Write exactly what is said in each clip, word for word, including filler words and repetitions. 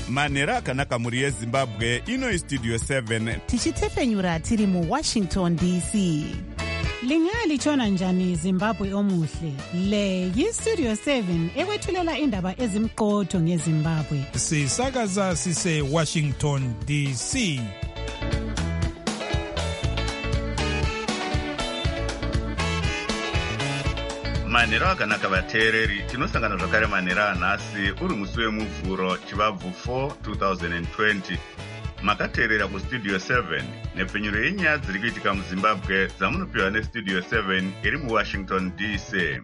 manhero akanaka mhuri yezimbabwe. Ino istudio seven tichitefenyura tiri muwashington D C. Lingalitshona njani Zimbabwe omuhle? Le yistudio seven ekwethulela indaba ezimqotho ngeZimbabwe. Sisakaza sise Washington D C. manhero akanaka vateereri, tinosangana zvakare manhero anhasi uri musi wemuvhuro chivabvu four twenty twenty. Makateerera kustudio seven nepfenyuro yenyaya dziri kuitika muZimbabwe dzamunopiwa nestudio seven iri muWashington D C.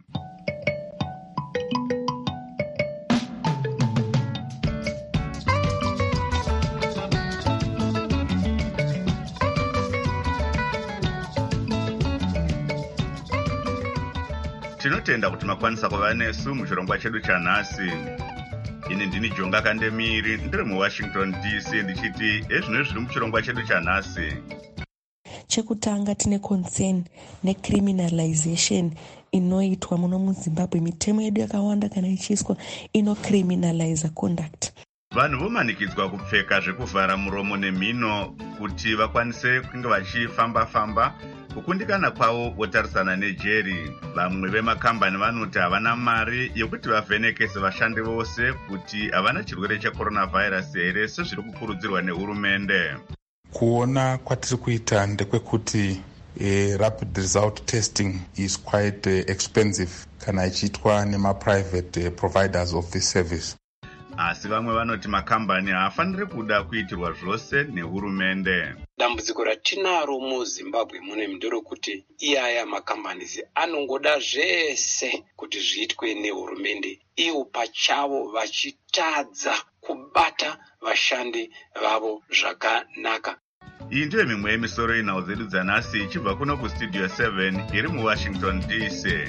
Tinotenda kuti makwanisa kuva nesu muchirongwa chedu chanhasi. Ini ndini Jonga Kandemiri, ndiri muWashington D C ndichiti ezvino zviri muchirongwa chedu chanhasi. Chekutanga tine concern necriminalization inoitwa muno muZimbabwe. Mitemo yedu yakawanda kana ichiiswa inocriminalize conduct. Vanhu vomanikidzwa kupfeka zvekuvhara muromo nemhino kuti vakwanise kunge vachifamba-famba. Kukundikana kwavo votarisana nejeri. Vamwe vemakambani vanoti havana mari yokuti vavhenekese vashandi vose kuti havana chirwere checoronavirus here sezviri kukurudzirwa nehurumende. Kuona kwatiri kuita ndekwekuti eh, rapid result testing is quite uh, expensive kana ichiitwa nemaprivate uh, providers of this service. Asi vamwe vanoti makambani haafaniri kuda kuitirwa zvose nehurumende. Dambudziko ratinaro muZimbabwe mune ndero kuti iyaya makambanizi anongoda zvese kuti zviitwe nehurumende, ivo pachavo vachitadza kubata vashandi vavo zvakanaka. Iyi ndiyo mimwe yemisoro inhau dzedu dzanhasi ichibva kuno kustudio seven iri muWashington D C.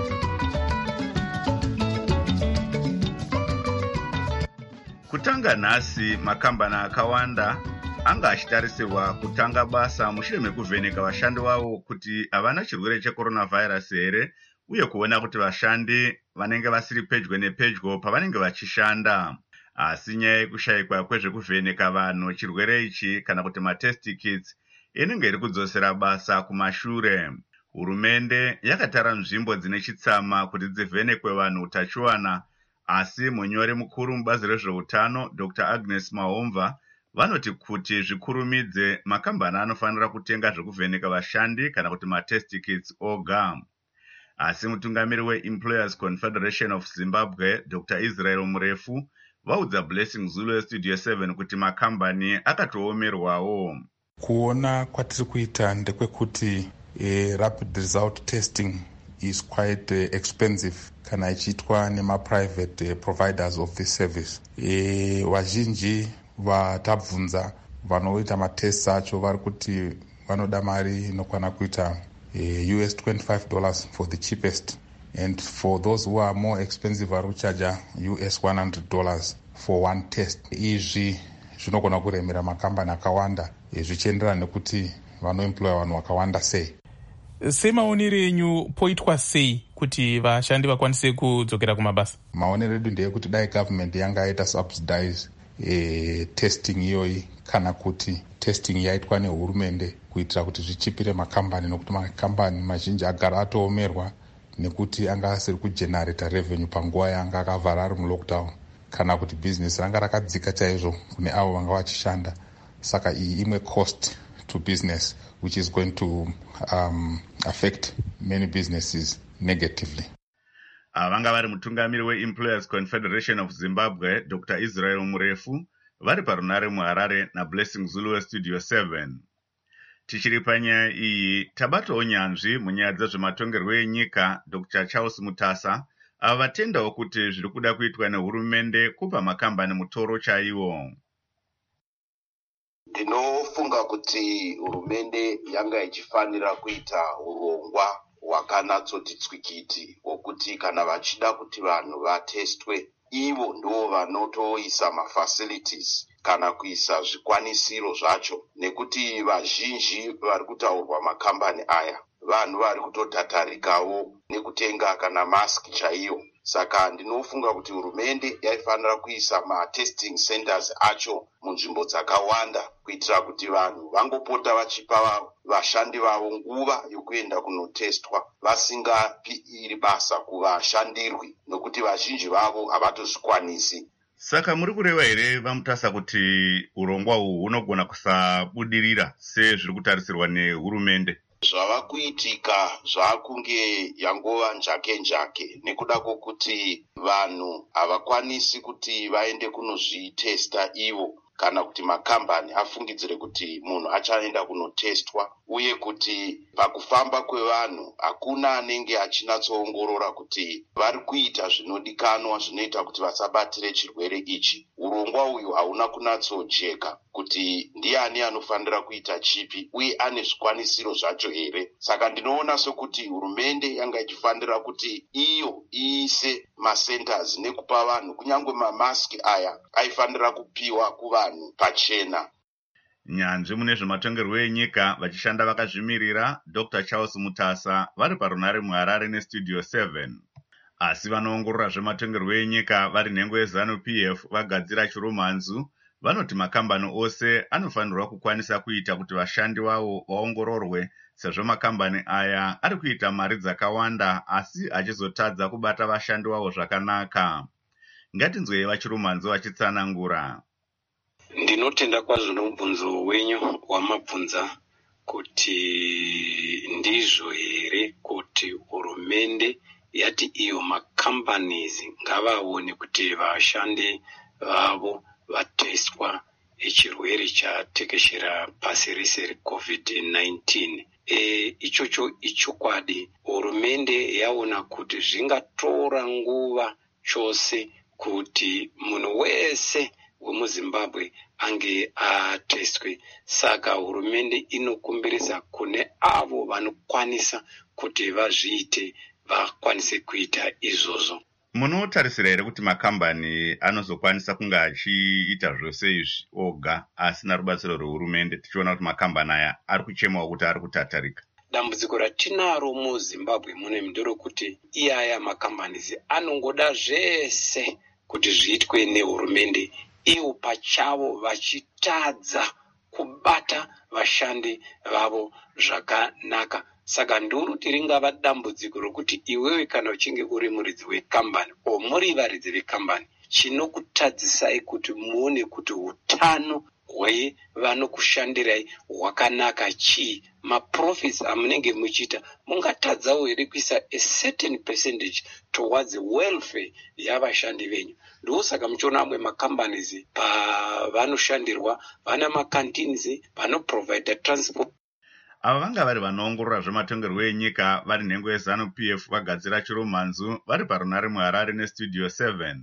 Kutanga nhasi makambani akawanda anga achitarisirwa kutanga basa mushure mekuvheneka vashandi vavo kuti havana chirwere checoronavirus here, uye kuona kuti vashandi vanenge vasiri pedyo nepedyo pavanenge vachishanda. Asi nyaya yekushayikwa kwezvekuvheneka vanhu chirwere ichi kana kuti matest kits inenge iri kudzosera basa kumashure. Hurumende yakatara nzvimbo dzine chitsama kuti dzivhenekwe vanhu utachiwana, asi munyori mukuru mubazi rezveutano Doctor Agnes Mahomva vanoti kuti zvikurumidze makambani anofanira kutenga zvekuvheneka vashandi kana kuti matest kits oga. Asi mutungamiri weEmployers Confederation of Zimbabwe Doctor Israel Murefu vaudza Blessing Zulu yestudio seven kuti makambani akatoomerwawo. Kuona kwatiri kuita ndekwekuti eh, rapid result testing is quite uh, expensive kana ichiitwa nemaprivate uh, providers of this service. E, vazhinji vatabvunza vanoita matests acho vari kuti vanoda mari inokwana kuita uh, U S twenty-five dollars for the cheapest, and for those who are more expensive vari kuchaja U S one hundred dollars for one test. Izvi zvinogona kuremera makambani akawanda zvichienderana nekuti vanoemploya vanhu vakawanda sei. Semaonero enyu poitwa sei kuti vashandi vakwanise kudzokera kumabasa? Maonero edu ndeyekuti dai government yanga yaita subsidize eh, testing iyoyi kana kuti testing yaitwa nehurumende kuitira kuti zvichipire makambani, nokuti makambani mazhinji agara atoomerwa nekuti anga asiri kugenerata revenue panguva yanga akavhara ari mulockdown, kana kuti business ranga rakadzika chaizvo kune avo vanga vachishanda. Saka iyi imwe cost to business which is going to um, affect many businesses negatively. Vanga vari mutungamiri weEmployers Confederation of Zimbabwe Doctor Israel Murefu vari parunare muHarare naBlessing Zulu westudio seven. Tichiri panyaya iyi tabatawo nyanzvi munyaya dzezvematongerwo enyika Doctor Charles Mutasa ava vatendawo kuti zviri kuda kuitwa nehurumende kupa makambani mutoro chaiwo. Ndinofunga kuti hurumende yanga ichifanira kuita urongwa hwakanatsoti tswikiti wokuti kana vachida kuti vanhu vatestwe, ivo ndivo vanotoisa mafacilities kana kuisa zvikwanisiro zvacho, nekuti vazhinji vari kutaurwa makambani aya vanhu vari kutotatarikawo nekutenga kana mask chaiyo. saka ndinofunga kuti hurumende yaifanira kuisa matesting centers acho munzvimbo dzakawanda kuitira kuti vanhu vangopota vachipa vashandi vavo nguva yokuenda kunotestwa vasingapi iri basa kuvashandirwi nokuti vazhinji vavo havatozvikwanisi. Saka muri kureva here vamutasa kuti urongwa uhu hunogona kusabudirira sezviri kutarisirwa nehurumende? Zvava kuitika zvaakunge yangova njake njake nekuda kwokuti vanhu havakwanisi kuti vaende kunozvitesta ivo kana kuti makambani afungidzire kuti munhu achaenda kunotestwa, uye kuti pakufamba kwevanhu hakuna anenge achinatsoongorora kuti vari kuita zvinodikanwa zvinoita kuti vasabatire chirwere ichi. Urongwa uyu hauna kunatsocheka kuti ndiani anofanira kuita chipi uye ane zvikwanisiro zvacho here. Saka ndinoona sokuti hurumende yanga ichifanira kuti iyo iise macenters nekupa vanhu kunyange mamaski aya aifanira kupiwa kuvanhu pachena. Nyanzvi mune zvematongerwo enyika vachishanda vakazvimirira Doctor Charles Mutasa vari parunare muHarare neStudio seven. Asi vanoongorora zvematongerwo enyika vari nhengo yeZanu P F vagadzira chiromanzu vanoti makambani ose anofanirwa kukwanisa kuita kuti vashandi vavo vaongororwe, sezvo makambani aya ari kuita mari dzakawanda asi achizotadza kubata vashandi vavo zvakanaka. Ngatinzwei vachiromanzu vachitsanangura. Ndinotenda kwazvo nomubvunzo wenyu wamabvunza kuti ndizvo here kuti hurumende yati iyo macompanies ngavaone kuti vashandi vavo vatestwa chirwere chatekeshera pasi rese recovid nineteen. E, ichocho ichokwadi. Hurumende yaona kuti zvingatora nguva chose kuti munhu wese wemuZimbabwe ange atestwe. Saka hurumende inokumbirisa kune avo vanokwanisa kuti vazviite vakwanise kuita izvozvo. Munotarisira here kuti makambani anozokwanisa kunge achiita zvose izvi oga asina rubatsiro rwehurumende, tichiona kuti makambani aya ari kuchemawo kuti ari kutatarika? Dambudziko ratinaro muZimbabwe mune mdoro kuti iyaya makambanizi anongoda zvese kuti zviitwe nehurumende, ivo pachavo vachitadza kubata vashandi vavo zvakanaka. Saka ndoruti ringava dambudziko rokuti iwewe kana uchinge uri muridzi wekambani o muri varidzi vekambani, chinokutadzisai kuti muone kuti utano hwevanokushandirai hwakanaka chii. Maprofits amunenge muchiita mungatadzawo here kuisa a certain percentage towards the welfare yavashandi venyu. Ndosaka muchiona amwe macompanies pavanoshandirwa vana makantines vanoprovide transport. Ava vanga vari vanoongorora zvematongerwo enyika vari nhengo yeZanu P F vagadzira chiromanzu vari parunare muHarare neStudio seven.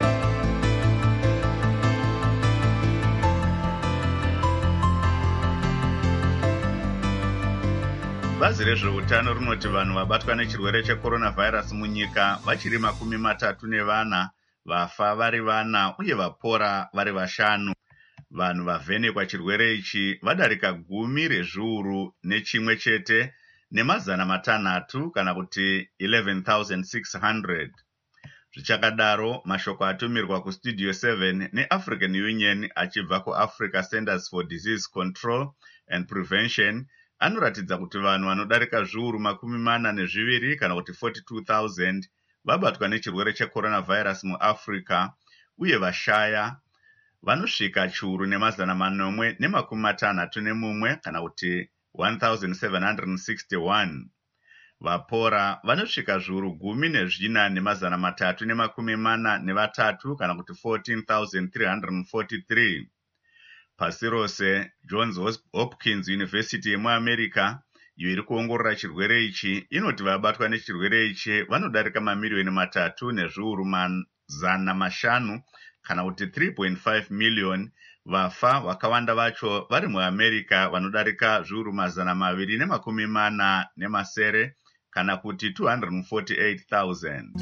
Bazi rezveutano rinoti vanhu vabatwa nechirwere checoronavirus munyika vachiri makumi matatu nevana, vafa vari vana uye vapora vari vashanu. Vanhu vavhenekwa chirwere ichi vadarika gumi rezviuru nechimwe chete nemazana matanhatu kana kuti eleven thousand six hundred. Zvichakadaro, mashoko atumirwa kuStudio seven neAfrican Union achibva kuAfrica Centers for Disease Control and Prevention anoratidza kuti vanhu vanodarika zviuru makumi mana nezviviri kana kuti forty-two thousand vabatwa nechirwere checoronavirus muAfrica, uye vashaya vanosvika chiuru nemazana manomwe nemakumi matanhatu nemumwe kana kuti one thousand seven hundred sixty-one. Vapora vanosvika zviuru gumi nezvina nemazana matatu nemakumi mana nevatatu kana kuti fourteen thousand three hundred forty-three. Pasi rose, Johns Hopkins University yemuAmerica iyo iri kuongorora chirwere ichi inoti vabatwa nechirwere ichi vanodarika mamiliyoni matatu nezviuru mazana mashanu kana kuti three point five million. Vafa vakawanda vacho vari muAmerica vanodarika zviuru mazana maviri nemakumi mana nemasere kana kuti two hundred forty-eight thousand.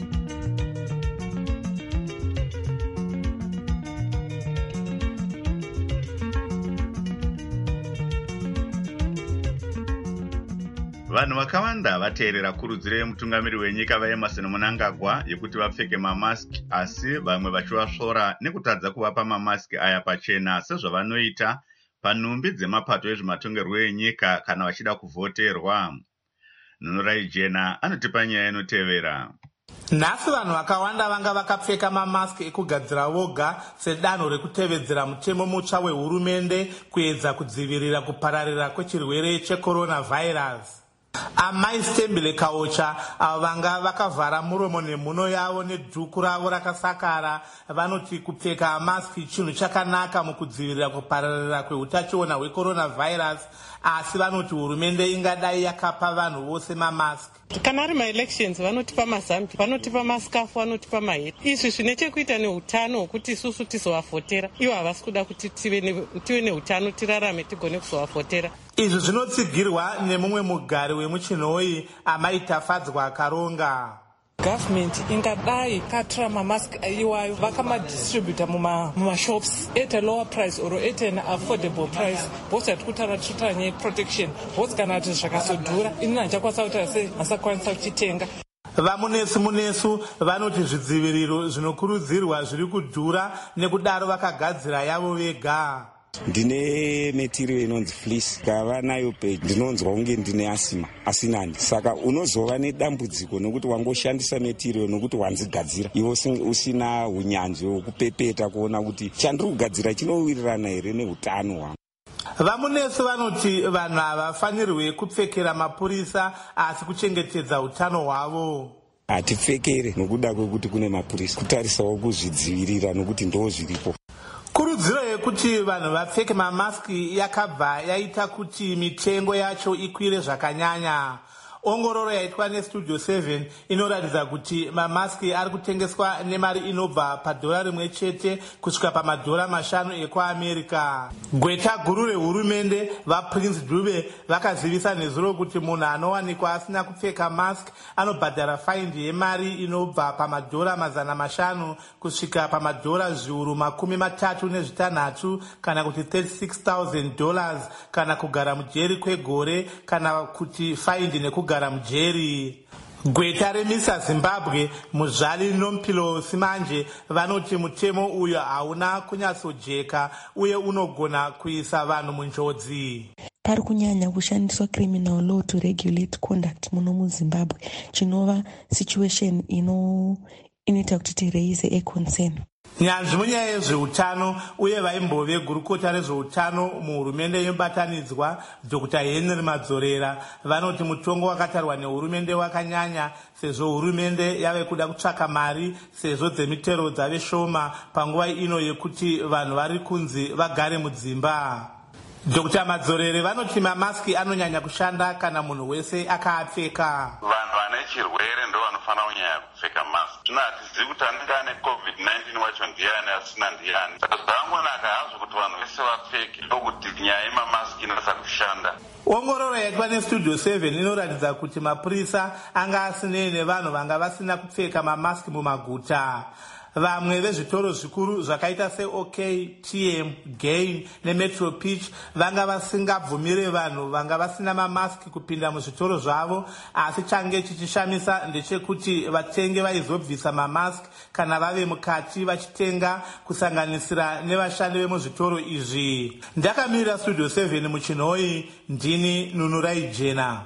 Vanhu vakawanda vateerera kurudziro yemutungamiri wenyika vaEmmerson Mnangagwa yekuti vapfeke mamaski, asi vamwe vachivasvora nekutadza kuvapa mamaski aya pachena sezvavanoita panhumbi dzemapato ezvematongerwo enyika kana vachida kuvhoterwa. Nunurai Jena anotipa nyaya inotevera. Nhasi vanhu vakawanda vanga vakapfeka mamaski ekugadzira voga sedanho rekutevedzera mutemo mutsva wehurumende kuedza kudzivirira kupararira kwechirwere checoronavirus. Amai Stembele Kaocha avo vanga vakavhara muromo nemhuno yavo nedhuku ravo rakasakara vanoti kupfeka maski chinhu chakanaka mukudzivirira kupararira kweutachiona hwecoronavirus, asi vanoti hurumende ingadai yakapa vanhu vose mamaski. Kana ari maelections vanotipa mazambi, vanotipa maskafu, vanotipa maheti. Izvi zvine chekuita neutano hwokuti isusu tizovafotera. Ivo havasi kuda kuti tive neutano tirarame tigone kuzovafotera. Izvi zvinotsigirwa nemumwe mugari wemuchinhoyi Amai Tafadzwa Karonga. Government ingadai katora mamask iwayo vakamadistributa mumashops at a lower price or at an affordable price. Vosi ati kutaura tichitaura nyaya protection. Vosi kana kuti zvakazodhura ini handichakwanisa kutaura sei hasakwanisa kuchitenga. Vamunesi munesu vanoti zvidziviriro zvinokurudzirwa zviri kudhura nekudaro vakagadzira yavo vega. Ndine material inonzi fleece kava nayo pe ndinonzwa unge ndine asima asinani, saka unozova nedambudziko nokuti wangoshandisa material nokuti wanzigadzira ivo usina unyanzvi hwekupepeta kuona kuti chandiri kugadzira chinowirirana here neutano hwangu. Vamunesi vanoti vanhu havafanirwi kupfekera mapurisa asi kuchengetedza utano hwavo. Hatipfekere nokuda kwekuti kune mapurisa, kutarisawo kuzvidzivirira nokuti ndo zviripo. Kurudziro yekuti vanhu vapfeke mamaski yakabva yaita kuti mitengo yacho ikwire zvakanyanya. Ongororo yaitwa neStudio seven inoratidza kuti mamaski ari kutengeswa nemari inobva padhora rimwe chete kusvika pamadhora mashanu ekuAmerica. Gweta guru rehurumende vaPrince Dube vakazivisa nezuro kuti munhu anowanikwa asina kupfeka mask anobhadhara faindi yemari inobva pamadhora mazana mashanu kusvika pamadhora zviuru makumi matatu nezvitanhatu kana kuti thirty-six thousand dollars kana kugara mujeri kwegore kana kuti faindi nekugara gara mujeri. Gweta remisa Zimbabwe muzvali Nompilo Simanje vanoti mutemo uyo hauna kunyatsojeka uye unogona kuisa vanhu munjodzi. Pari kunyanya kushandiswa criminal law to regulate conduct muno muZimbabwe, chinova situation ino inoita kuti tireise a concern. Nyanzvi munyaya yezveutano uye vaimbove gurukota rezveutano muhurumende inobatanidzwa Dr Henry Madzorera vanoti mutongo wakatarwa nehurumende wakanyanya sezvo hurumende yave kuda kutsvaka mari sezvo dzemitero dzave shoma panguva ino yekuti vanhu vari kunzi vagare mudzimba. Dr Madzorere vanoti mamaski anonyanya kushanda kana munhu wese akaapfeka. Vanhu vane chirwere ndo vanofanira kunyanya kupfeka mask. Zvino hatizivi kuti anenge ane covid nineteen wacho ndiani asina ndiani. Saka zvangonaka hazvo kuti vanhu vese vapfeke ndokuti nyaya yemamaski inasa kushanda. Ongororo yaitwa neStudio seven inoratidza kuti mapurisa anga asinei nevanhu vanga vasina kupfeka mamaski mumaguta. Vamwe vezvitoro zvikuru zvakaita seOK, T M, Gain neMetro Pitch vanga vasingabvumire vanhu vanga vasina mamaski kupinda muzvitoro zvavo, asi change chichishamisa ndechekuti vatenge vaizobvisa mamaski kana vave mukati vachitenga, kusanganisira nevashandi vemuzvitoro izvi. Ndakamirira Studio seven muchinhoyi, ndini Nunurai Jena.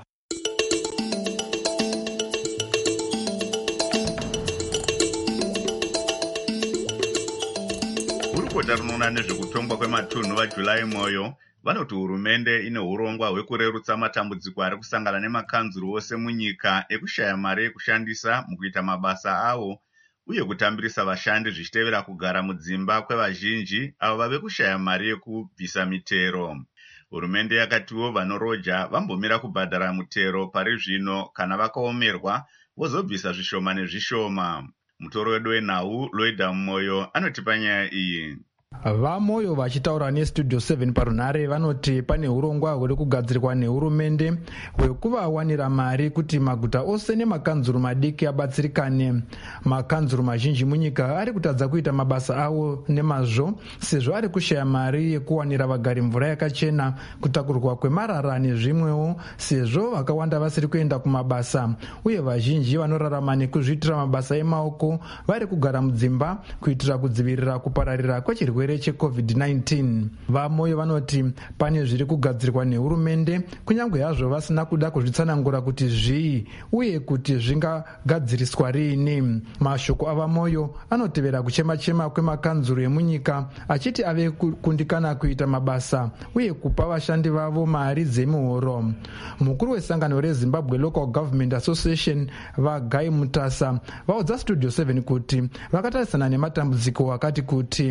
Gurukota rinoona nezvekutongwa kwematunhu vaJulai Moyo vanoti hurumende ine urongwa hwekurerutsa matambudziko ari kusangana nemakanzuru ose munyika ekushaya mari yekushandisa mukuita mabasa avo uye kutambirisa vashandi zvichitevera kugara mudzimba kwevazhinji avo vave kushaya mari yekubvisa mitero. Hurumende yakatiwo vanoroja vambomira kubhadhara mutero pari zvino kana vakaomerwa vozobvisa zvishoma nezvishoma. Mutoro wedu wenhau Loida Moyo anotipa nyaya iyi. Vamoyo vachitaura nestudio seven parunhare vanoti pane urongwa huri kugadzirwa nehurumende hwekuvawanira mari kuti maguta ose nemakanzuru madiki abatsirikane. Makanzuru mazhinji munyika ari kutadza kuita mabasa avo nemazvo sezvo ari kushaya mari yekuwanira vagari mvura yakachena, kutakurwa kwemarara nezvimwewo sezvo vakawanda vasiri kuenda kumabasa, uye vazhinji vanorarama nekuzviitira mabasa emaoko vari kugara mudzimba kuitira kudzivirira kupararira kwechirwere checovid nineteen. Vamoyo vanoti pane zviri kugadzirwa nehurumende kunyange hazvo vasina kuda kuzvitsanangura kuti zvii uye kuti zvingagadziriswa riini. Mashoko avamoyo anotevera kuchema-chema kwemakanzuru emunyika achiti ave kundikana kuita mabasa uye kupa vashandi vavo mari dzemuhoro. Mukuru wesangano reZimbabwe Local Government Association Vagai Mutasa vaudza Studio seven kuti vakatarisana nematambudziko akati kuti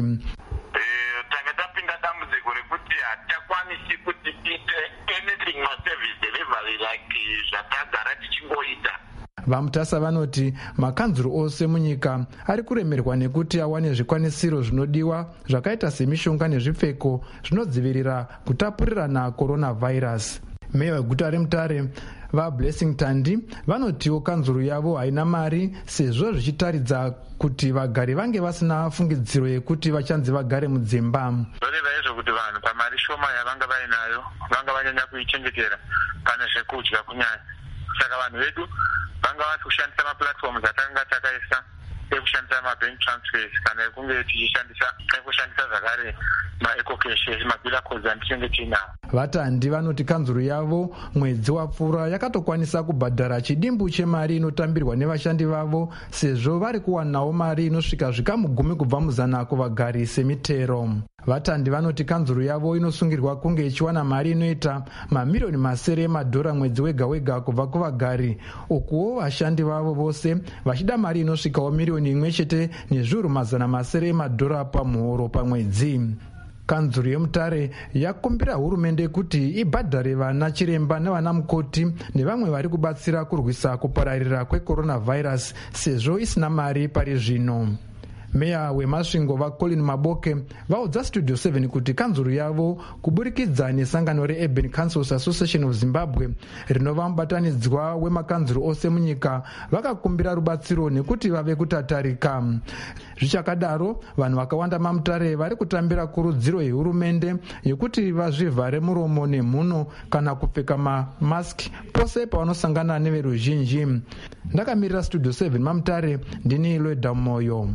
tanga tapinda dambudziko rekuti hatakwanisi kuti tiite anything maservice delivery like zvatagara tichingoita. Vamutasa vanoti makanzuru ose munyika ari kuremerwa nekuti awane zvikwanisiro zvinodiwa zvakaita semishonga nezvipfeko zvinodzivirira kutapurirana coronavirus. Meya weguta reMutare vaBlessing Tandi vanotiwo kanzuru yavo haina mari sezvo zvichitaridza kuti vagari vange vasina fungidziro yekuti vachanzi vagare mudzimba. Zvoreva izvo kuti vanhu pamari shoma yavanga vainayo vanga vanyanya kuichengetera pane zvekudya kunyanya. Saka vanhu vedu vanga vasi kushandisa maplatforms atakanga takaisa ekushandisa mabank transfers kana ekunge tichishandisa ekushandisa zvakare maecocash mabila codes anditinge tinawo. Vatandi vanoti kanzuru yavo mwedzi wapfuura yakatokwanisa kubhadhara chidimbu chemari inotambirwa nevashandi vavo sezvo vari kuwanawo mari inosvika zvikamu gumi kubva muzana kuvagari semitero. Vatandi vanoti kanzuru yavo inosungirwa kunge ichiwana mari inoita mamiriyoni masere emadhora mwedzi wega wega kubva kuvagari, ukuwo vashandi vavo vose vachida mari inosvikawo miriyoni imwe chete nezviuru mazana masere emadhora pamuhoro pamwedzi. Kanzuru yeMutare yakumbira hurumende kuti ibhadhare vana chiremba nevana mukoti nevamwe vari kubatsira kurwisa kupararira kwecoronavirus sezvo isina mari pari zvino. Meya wemasvingo vaColin Maboke vaudza Studio seven kuti kanzuru yavo kuburikidza nesangano reUrban Councils Association of Zimbabwe rinova mubatanidzwa wemakanzuru ose munyika vakakumbira rubatsiro nekuti vave kutatarika. Zvichakadaro vanhu vakawanda maMutare vari kutambira kurudziro yehurumende yekuti vazvivhare muromo nemhuno kana kupfeka mamask pose pavanosangana neveruzhinji. Ndakamirira Studio seven maMutare ndini Lweda Moyo.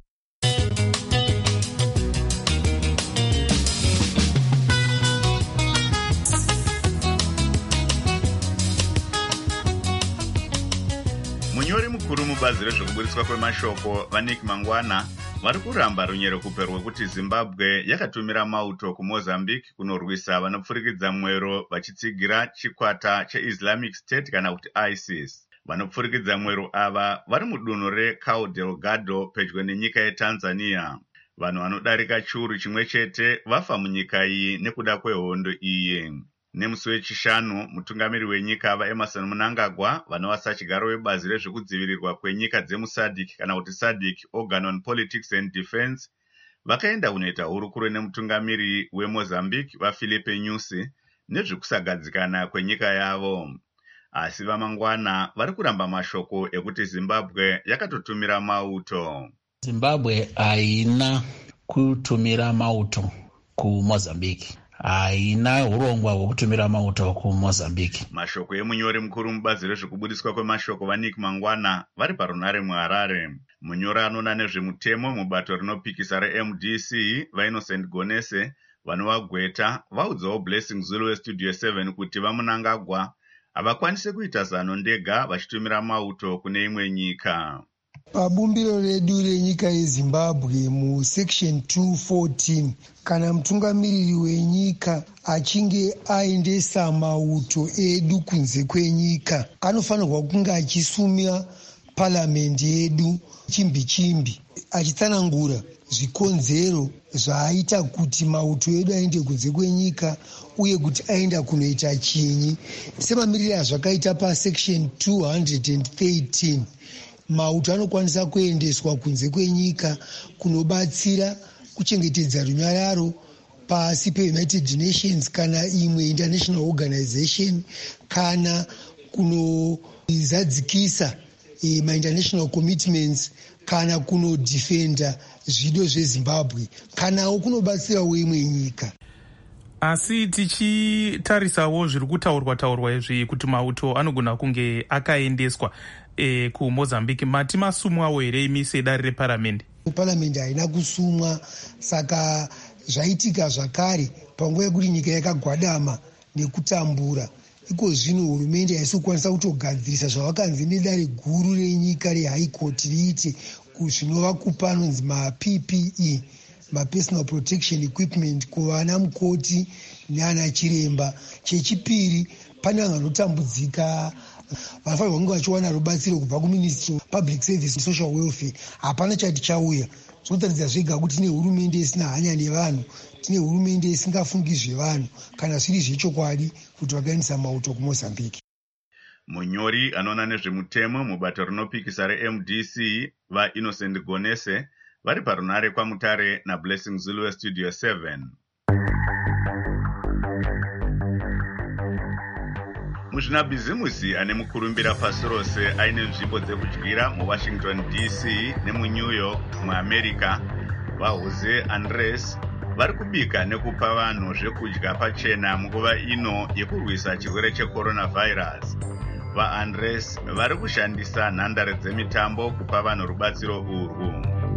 Munyori mukuru mubazi rezvekuburitswa kwemashoko vaNick Mangwana vari kuramba runyerokupe rwekuti Zimbabwe yakatumira mauto kuMozambique kunorwisa vanopfurikidza mwero vachitsigira chikwata cheIslamic State kana kuti ISIS. Vanopfurikidza mwero ava vari mudunhu reCabo Delgado pedyo nenyika yeTanzania. Vanhu vanodarika chiuru chimwe chete vafa munyika iyi nekuda kwehondo iyi. Nemusi wechishanu, mutungamiri wenyika vaEmerson Mnangagwa vanovasa chigaro webazi rezvekudzivirirwa kwenyika dzemuSADC kana kuti SADC Organ on Politics and Defense vakaenda kunoita hurukuro nemutungamiri weMozambique vaFilipe Nyusi nezvekusagadzikana kwenyika yavo. Asi vaMangwana vari kuramba mashoko ekuti Zimbabwe yakatotumira mauto. Zimbabwe haina kutumira mauto kuMozambique. Haina urongwa hwekutumira mauto kuMozambique. Mashoko emunyori mukuru mubazi rezvekubudiswa kwemashoko vaNick Mangwana vari parunhare muHarare. Munyori anoona nezvemutemo mubato rinopikisa reM D C vaInnocent Gonese vanovagweta vaudzawo Blessing Zulu weStudio seven kuti vaMnangagwa havakwanise kuita zano ndega vachitumira mauto kune imwe nyika. Pabumbiro redu renyika yeZimbabwe musection two fourteen kana mutungamiriri wenyika achinge aendesa mauto edu kunze kwenyika anofanirwa kunge achisumira parliamendi yedu chimbi chimbi achitsanangura zvikonzero zvaaita kuti mauto edu aende kunze kwenyika uye kuti aenda kunoita chinyi. Semamiriri azvakaita pasection two thirteen mauto anokwanisa kuendeswa kunze kwenyika kunobatsira kuchengetedza runyararo pasi peunited nations kana imwe international organization kana kunozadzikisa e, ma-international commitments kana kunodefenda zvido zvezimbabwe kanawo kunobatsirawo imwe nyika. Asi tichitarisawo zviri kutaurwa taurwa izvi kuti mauto anogona kunge akaendeswa e, kumozambique, mati masumwawo here imi sedare reparamende? Paramende haina kusumwa, saka zvaitika zvakare panguva yekuti nyika yakagwadama nekutambura. Iko zvino hurumende haisi kukwanisa kutogadzirisa zvavakanzi nedare guru renyika rehigh court riite zvinova kupa anonzi ma-P P E, ma-personal protection equipment kuvana mukoti neana chiremba. Chechipiri, pane vanhu vanotambudzika vanofanirwa kunge vachiwana rubatsiro kubva kuministry of public service social welfare. Hapana chati chauya. Zvinotaridza zvega kuti tine hurumende isina hanya nevanhu, tine hurumende isingafungi zvevanhu kana zviri zvechokwadi kuti vakaendesa mauto kumozambique. Munyori anoona nezvemutemo mubato rinopikisa re-M D C vaInnocent Gonese vari parunare kwaMutare naBlessing Zulu weStudio seven. Muzvinabhizimusi ane mukurumbira pasi rose aine nzvimbo dzekudyira muWashington D C nemuNew York muAmerica, vaHose Andres vari kubika nekupa vanhu zvekudya pachena munguva ino yekurwisa chirwere checoronavirus. VaAndres vari kushandisa nhandare dzemitambo kupa vanhu rubatsiro urwu.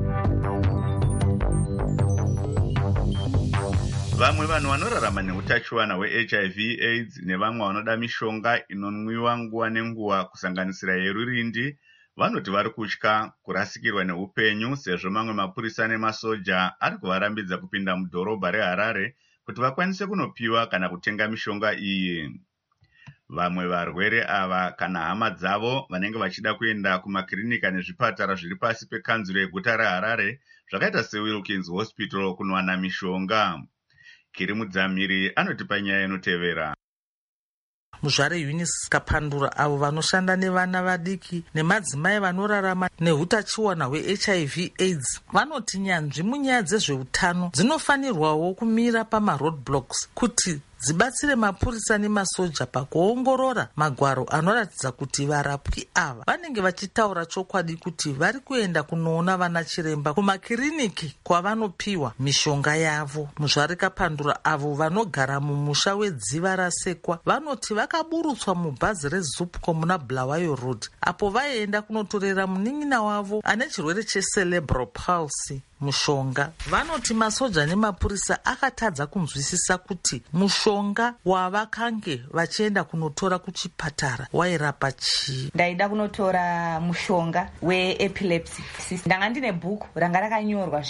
Vamwe vanhu vanorarama neutachiwana hwe-H I V AIDS nevamwe vanoda mishonga inonwiwa nguva nenguva kusanganisira yerurindi vanoti vari kutya kurasikirwa neupenyu sezvo mamwe mapurisa nemasoja ari kuvarambidza kupinda mudhorobha reHarare kuti vakwanise kunopiwa kana kutenga mishonga iyi. Vamwe varwere ava kana hama dzavo vanenge vachida kuenda kumakirinika nezvipatara zviri pasi pekanzuro yeguta reHarare zvakaita seWilkins Hospital kunowana mishonga. Kiri Mudzamiri anotipa nyaya inotevera. Muzvare Eunice Kapandura avo vanoshanda nevana vadiki nemadzimai vanorarama nehutachiwana hwe-H I V AIDS vanoti nyanzvi munyaya dzezveutano dzinofanirwawo kumira pama-roadblocks kuti dzibatsire mapurisa nemasoja pakuongorora magwaro anoratidza kuti varapwi ava vanenge vachitaura chokwadi kuti vari kuenda kunoona vana chiremba kumakiriniki kwavanopiwa mishonga yavo. Muzvare Kapandura avo vanogara mumusha wedziva rasekwa vanoti vakaburutswa mubhazi reZupco muna Bulawayo Road apo vaienda kunotorera munin'ina wavo ane chirwere checerebral palsy mushonga. Vanoti masoja nemapurisa akatadza kunzwisisa kuti mushonga wavakange vachienda kunotora kuchipatara wairapa chii. Ndaida kunotora mushonga weepilepsy. Ndanga ndine bhuku ranga rakanyorwa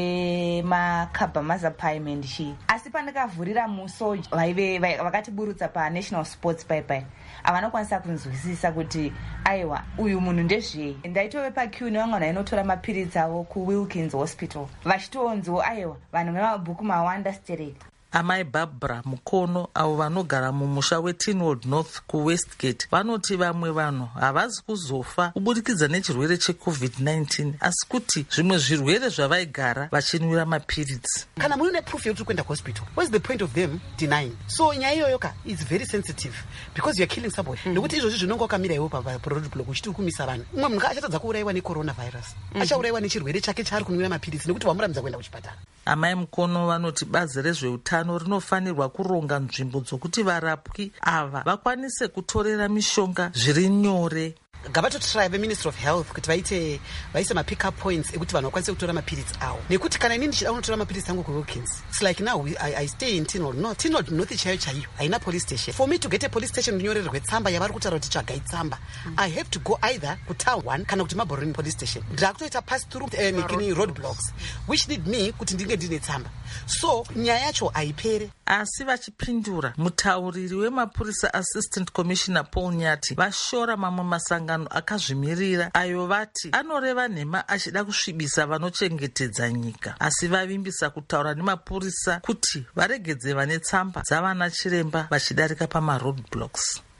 zvemakarbamazepine and chii. Asi pandakavhurira musoja vaive vakatiburutsa paNational Sports Pipeline avanokwanisa kunzwisisa kuti aiwa uyu munhu ndezvei. Ndaitove paqueue nevamwe vainotora mapiritsi avo kuWilkins Hospital vachitonzwo aiwa vanhu vemabhuku mawanda stereki. Amai Barbara Mukono avo vanogara mumusha weTinwood North kuWestgate vanoti vamwe vanhu havazi kuzofa kubudikidza nechirwere checovid nineteen asi kuti zvimwe zvirwere zvavaigara vachinwira mapiritsi. Kana mune proof yekuti kuenda hospital, what's the point of them denying? So nyaya iyoyo ka is very sensitive because you are killing somebody. Nekuti izvozvo zvinonga wakamira iwo paroadblock uchiti kumisa vanhu. Umwe munhu achatadza kuurayiwa necoronavirus, achaurayiwa nechirwere chake chaari kunwira mapiritsi nekuti wamuramidza kuenda kuchipatara. Amai Mukono vanoti bazi rezveutano rinofanirwa kuronga nzvimbo dzokuti varapwi ava vakwanise kutorera mishonga zviri nyore. Gavatotry veMinistry of Health kuti vaite vaise ma-pick-up points ekuti vanhu vakwanise kutora mapiritsi awo. Nekuti kana inini ndichida kunotora mapiritsi angu kuWilkins, it's like now I, I stay in Tinwood. No, Tinwood North chaiyo chaiyo haina police station. For me to get a police station ndinyorerwe tsamba yavari kutaura kuti tsvagai tsamba. Mm. I have to go either kutown one kana kuti Maboroni police station. Ndakutoita pass through uh, road, road blocks which need me kuti ndinge ndine tsamba. So nyaya yacho haipere. Asi vachipindura mutauriri wemapurisa Assistant Commissioner Paul Nyati vashora mamwe masangano akazvimirira ayo vati anoreva nhema achida kusvibisa vanochengetedza nyika asi vavimbisa kutaura nemapurisa kuti varegedze vane tsamba dzavana chiremba vachidarika pamaroadblocks.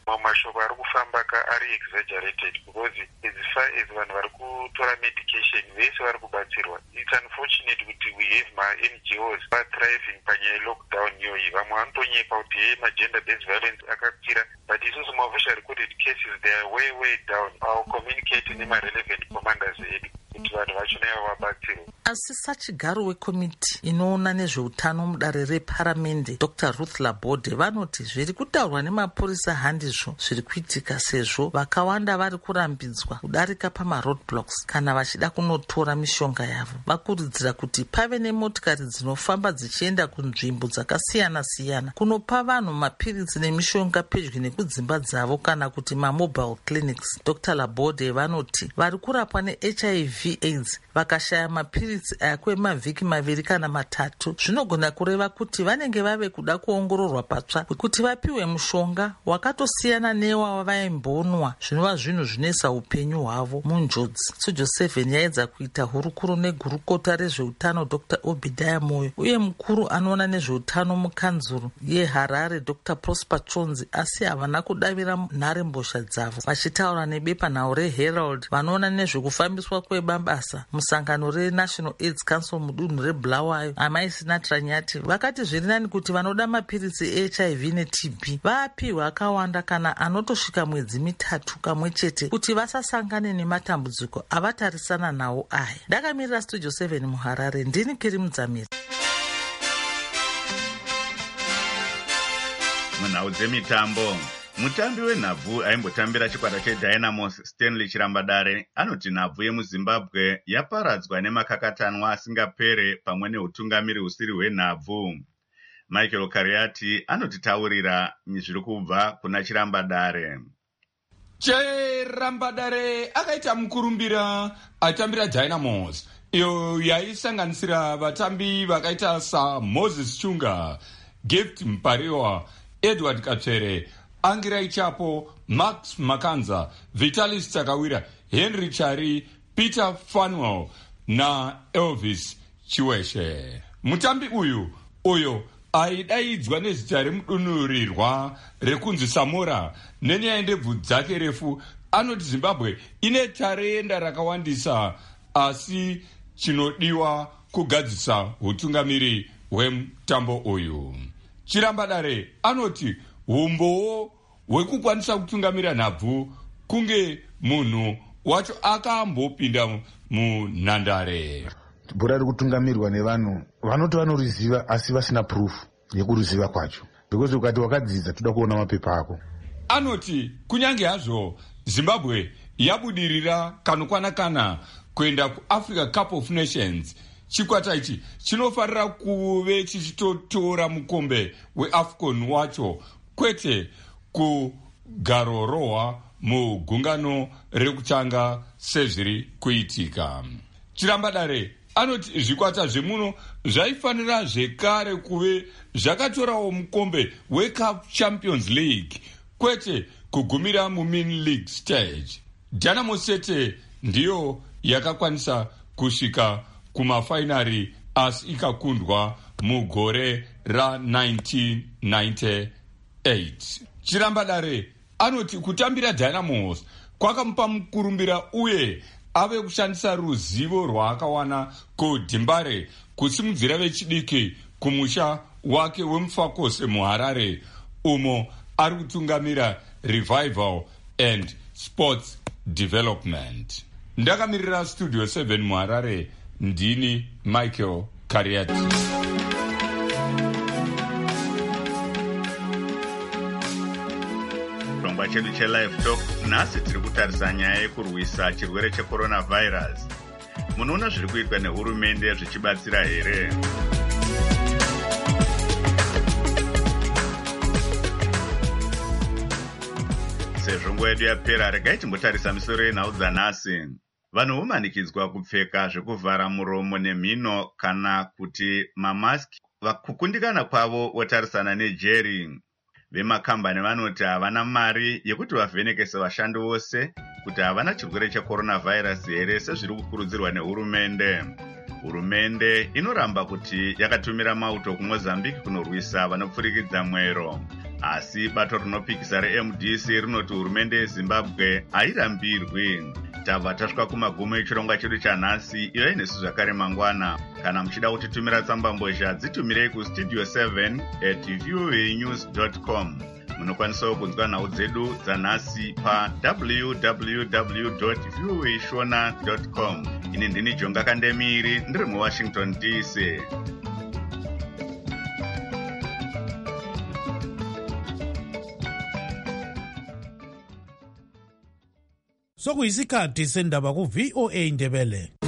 mamashoko ari kufamba ka ari exaggerated because as far as vanhu vari kutora medication vese vari kubatsirwa. It's unfortunate kuti we have ma-N G Os are thriving panyaya yelockdown iyoyi. Vamwe vanotonyepa kuti ye ma-gender based violence akakwira, but isusu ma-official recorded cases they are way way down. Our communicate nema-relevant commanders edu kuti vanhu vachonaiva vabatsirwa. Asi sachigaro wekomiti inoona nezveutano mudare reparamende Dr Ruth Labode vanoti zviri kutaurwa nemapurisa handizvo zviri kuitika, sezvo vakawanda vari kurambidzwa kudarika pamaroadblocks kana vachida kunotora mishonga yavo. Vakurudzira kuti pave nemotikari dzinofamba dzichienda kunzvimbo dzakasiyana siyana kunopa vanhu mapiritsi nemishonga pedyo nekudzimba dzavo kana kuti mamobile clinics. Dr Labode vanoti vari kurapwa ne-H I V AIDS vakashaya mapiritsi aya kwemavhiki maviri kana matatu, zvinogona kureva kuti vanenge vave kuda kuongororwa patsva kuti vapiwe mushonga wakatosiyana newava vaimbonwa, zvinova zvinhu zvinoisa upenyu hwavo munjodzi. Studio seven yaedza kuita hurukuro negurukota rezveutano Dr Obidaya Moyo uye mukuru anoona nezveutano mukanzuru yeHarare Dr Prosper Chonzi, asi havana kudavira nharembozha dzavo. Vachitaura nebepanhau reHerald vanoona nezvekufambiswa kwebasa musangano reNational AIDS Council mudunhu reBulawayo, amai Sinatra Nyati vakati zviri nani kuti vanoda mapiritsi e-H I V ne-T B vaapiwe akawanda kana anotosvika mwedzi mitatu kamwe chete kuti vasasangane nematambudziko avatarisana nawo aya. Ndakamirira Studio seven muHarare, ndini Kiri Mudzamiri. Munhau dzemitambo, mutambi wenhabvu aimbotambira chikwata cheDynamos Stanley Chirambadare anoti nhabvu yemuZimbabwe yaparadzwa nemakakatanwa asingapere pamwe neutungamiri husiri hwenhabvu. Michael Kariati anotitaurira zviri kubva kuna Chirambadare. Chirambadare akaita mukurumbira atambira Dynamos, iyo yaisanganisira vatambi vakaita saMoses Chunga, Gift Mpariwa, Edward Katsere, Angirai Chapo, Max Makanza, Vitalis Takawira, Henry Chari, Peter Fanwell na Elvis Chiweshe. Mutambi uyu uyo aidaidzwa nezita remudunurirwa rekunzi Samora nenyaya yendebvu dzake refu, anoti Zimbabwe ine tarenda rakawandisa asi chinodiwa kugadzisa utungamiri hwemutambo uyu. Chirambadare anoti umbowo hwekukwanisa kutungamira nhabvu kunge munhu wacho akambopinda munhandare. Bhora riri kutungamirwa nevanhu vanoti vanoriziva asi vasina proof yekuriziva kwacho, because ukati wakadzidza toda kuona mapepa ako. Anoti kunyange hazvo Zimbabwe yabudirira kanokwana kana kuenda kuAfrica Cup of Nations, chikwata ichi chinofarira kuve chichitotora mukombe weAfcon wacho kwete kugarorohwa mugungano rekutanga sezviri kuitika. Chirambadare anoti zvikwata zvemuno zvaifanira zvekare kuve zvakatorawo mukombe weCup Champions League kwete kugumira muMini League stage. Dynamos Sete ndiyo yakakwanisa kusvika kumafainari asi ikakundwa mugore ra-nineteen ninety-eight. Chirambadare anoti kutambira Dynamos kwakamupa mukurumbira uye ave kushandisa ruzivo rwaakawana kuDhimbare kusimudzira vechidiki kumusha wake weMufakose muHarare, umo ari kutungamira Revival and Sports Development. Ndakamirira Studio seven muHarare, ndini Michael Kariati. Chirongwa chedu cheLive Talk nhasi tiri kutarisa nyaya yekurwisa chirwere cheCoronavirus. Munoona zviri kuitwa nehurumende zvichibatsira here? Sezvo nguva yedu yapera, regai timbotarisa misoro yenhau dzanhasi. Vanhu vomanikidzwa kupfeka zvekuvhara muromo nemhino kana kuti mamaski. Kukundikana kwavo wotarisana nejeri. Vemakambani vanoti havana mari yekuti vavhenekese vashandi vose kuti havana chirwere cheCoronavirus here sezviri kukurudzirwa nehurumende. Hurumende inoramba kuti yakatumira mauto kuMozambique kunorwisa vanopfurikidza mwero. asi bato rinopikisa re-M D C rinoti hurumende yezimbabwe hairambirwi. Tabva tasvika kumagumo echirongwa chedu chanhasi. Iyo inesu zvakare mangwana. Kana muchida kutitumira tsambambozha dzitumirei kustudio seven at voanews dot com. Munokwanisawo kunzwa nhau dzedu dzanhasi pa w w w dot voa shona dot com. Ini ndini Jonga Kandemiri ndiri muWashington D C. Sokuyisikhathi sendaba ku V O A Ndebele.